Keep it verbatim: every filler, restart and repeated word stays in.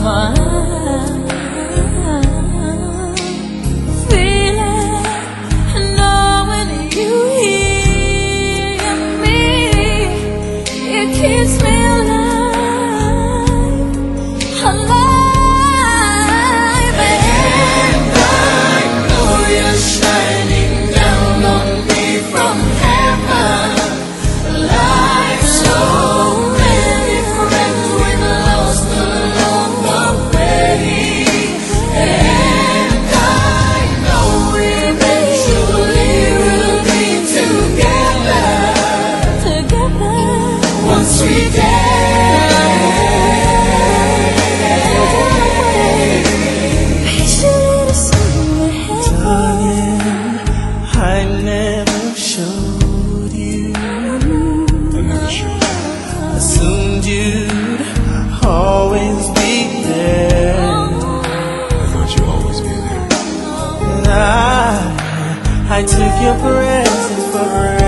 mine. Feeling, knowing you hear me, it keeps me alive, alive. And I know you're shining down on me from heaven, like so many friends we've lost along the way. And I know eventually we'll be together, together once we dance. Patiently to see what happened. I never showed you. I never showed you. Assumed you'd always be there. I thought you'd always be there. And I, I took your presence for granted.